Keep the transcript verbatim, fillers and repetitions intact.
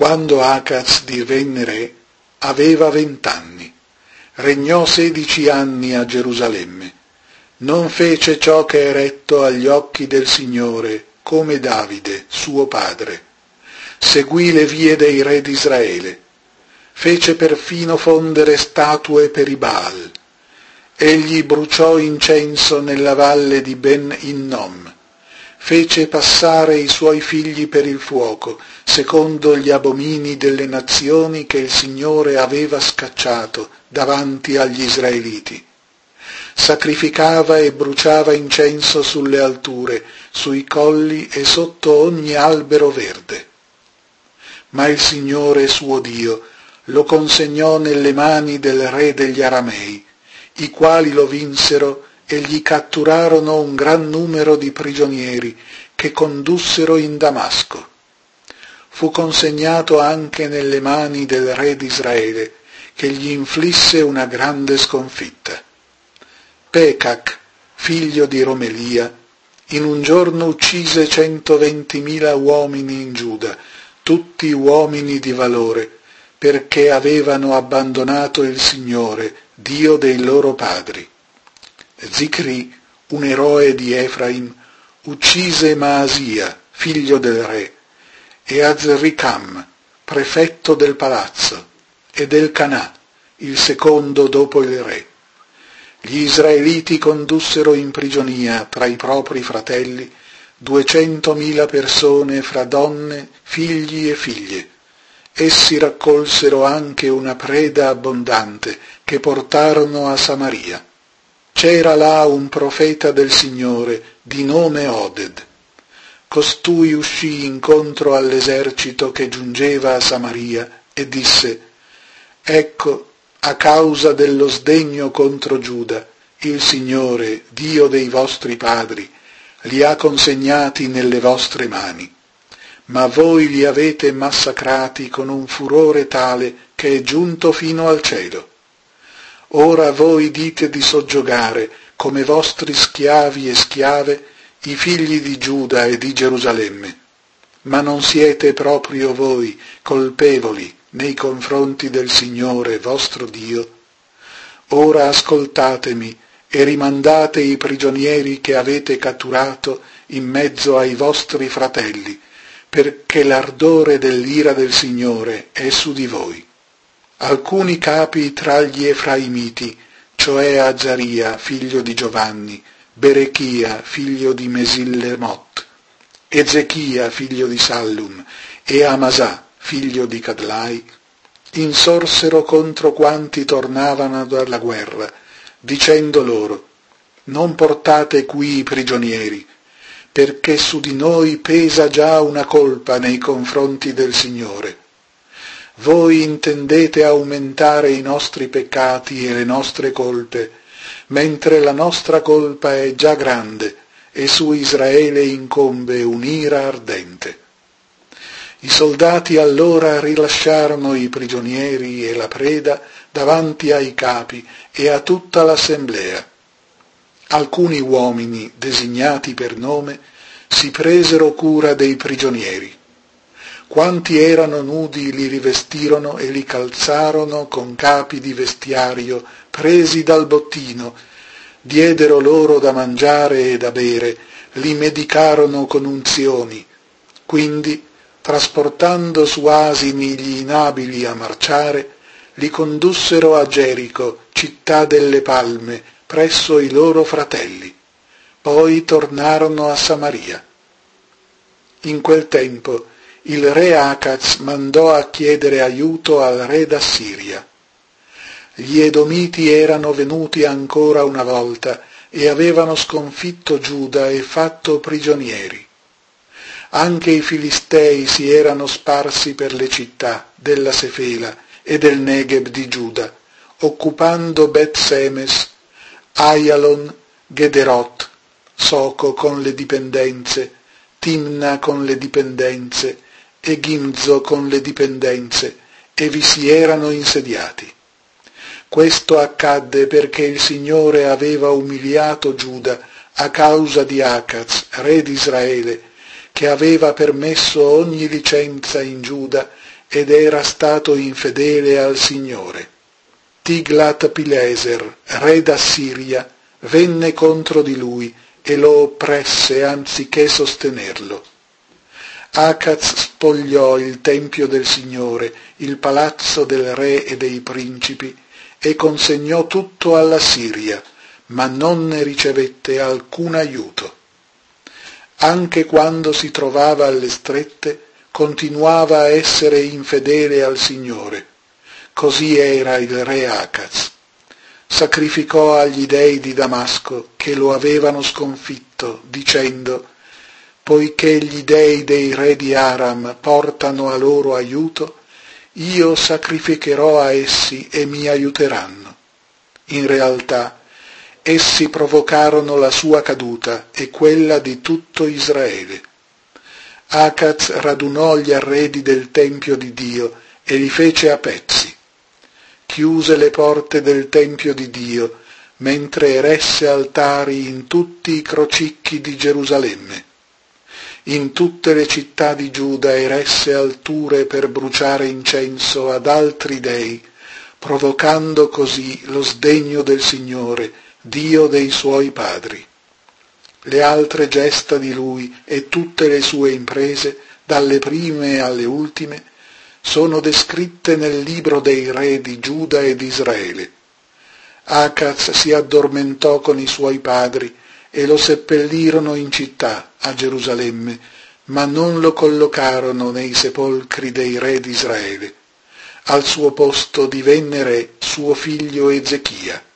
Quando Acaz divenne re, aveva vent'anni. Regnò sedici anni a Gerusalemme. Non fece ciò che è retto agli occhi del Signore, come Davide, suo padre. Seguì le vie dei re d'Israele. Fece perfino fondere statue per i Baal. Egli bruciò incenso nella valle di Ben Innom. Fece passare i suoi figli per il fuoco, secondo gli abomini delle nazioni che il Signore aveva scacciato davanti agli israeliti. Sacrificava e bruciava incenso sulle alture, sui colli e sotto ogni albero verde. Ma il Signore suo Dio lo consegnò nelle mani del re degli Aramei, i quali lo vinsero e gli catturarono un gran numero di prigionieri che condussero in Damasco. Fu consegnato anche nelle mani del re d'Israele, che gli inflisse una grande sconfitta. Pecac, figlio di Romelia, in un giorno uccise centoventimila uomini in Giuda, tutti uomini di valore, perché avevano abbandonato il Signore, Dio dei loro padri. Zicri, un eroe di Efraim, uccise Maasia, figlio del re, e Azricam, prefetto del palazzo, ed Elcanà, il secondo dopo il re. Gli israeliti condussero in prigionia tra i propri fratelli duecentomila persone fra donne, figli e figlie. Essi raccolsero anche una preda abbondante che portarono a Samaria. C'era là un profeta del Signore di nome Oded. Costui uscì incontro all'esercito che giungeva a Samaria e disse: «Ecco, a causa dello sdegno contro Giuda, il Signore, Dio dei vostri padri, li ha consegnati nelle vostre mani. Ma voi li avete massacrati con un furore tale che è giunto fino al cielo. Ora voi dite di soggiogare, come vostri schiavi e schiave, i figli di Giuda e di Gerusalemme. Ma non siete proprio voi colpevoli nei confronti del Signore vostro Dio? Ora ascoltatemi e rimandate i prigionieri che avete catturato in mezzo ai vostri fratelli, perché l'ardore dell'ira del Signore è su di voi». Alcuni capi tra gli Efraimiti, cioè Azaria, figlio di Giovanni, Berechia, figlio di Mesillemot, Ezechia, figlio di Sallum, e Amasà, figlio di Cadlai, insorsero contro quanti tornavano dalla guerra, dicendo loro: «Non portate qui i prigionieri, perché su di noi pesa già una colpa nei confronti del Signore. Voi intendete aumentare i nostri peccati e le nostre colpe, mentre la nostra colpa è già grande e su Israele incombe un'ira ardente». I soldati allora rilasciarono i prigionieri e la preda davanti ai capi e a tutta l'assemblea. Alcuni uomini, designati per nome, si presero cura dei prigionieri. Quanti erano nudi li rivestirono e li calzarono con capi di vestiario presi dal bottino, diedero loro da mangiare e da bere, li medicarono con unzioni. Quindi, trasportando su asini gli inabili a marciare, li condussero a Gerico, città delle palme, presso i loro fratelli. Poi tornarono a Samaria. In quel tempo il re Acaz mandò a chiedere aiuto al re d'Assiria. Gli Edomiti erano venuti ancora una volta e avevano sconfitto Giuda e fatto prigionieri. Anche i Filistei si erano sparsi per le città della Sefela e del Negeb di Giuda, occupando Bet Semes, Aialon, Gederot, Soco con le dipendenze, Timna con le dipendenze e Gimzo con le dipendenze, e vi si erano insediati. Questo accadde perché il Signore aveva umiliato Giuda a causa di Acaz, re di Israele, che aveva permesso ogni licenza in Giuda ed era stato infedele al Signore. Tiglat-Pileser, re d'Assiria, venne contro di lui e lo oppresse anziché sostenerlo. Acaz spogliò il tempio del Signore, il palazzo del re e dei principi, e consegnò tutto alla Siria, ma non ne ricevette alcun aiuto. Anche quando si trovava alle strette, continuava a essere infedele al Signore. Così era il re Acaz. Sacrificò agli dei di Damasco, che lo avevano sconfitto, dicendo: poiché gli dei dei re di Aram portano a loro aiuto, io sacrificherò a essi e mi aiuteranno. In realtà, essi provocarono la sua caduta e quella di tutto Israele. Acaz radunò gli arredi del Tempio di Dio e li fece a pezzi. Chiuse le porte del Tempio di Dio, mentre eresse altari in tutti i crocicchi di Gerusalemme. In tutte le città di Giuda eresse alture per bruciare incenso ad altri dei, provocando così lo sdegno del Signore, Dio dei suoi padri. Le altre gesta di lui e tutte le sue imprese, dalle prime alle ultime, sono descritte nel libro dei re di Giuda e di Israele. Acaz si addormentò con i suoi padri e lo seppellirono in città, a Gerusalemme, ma non lo collocarono nei sepolcri dei re di Israele. Al suo posto divenne re suo figlio Ezechia.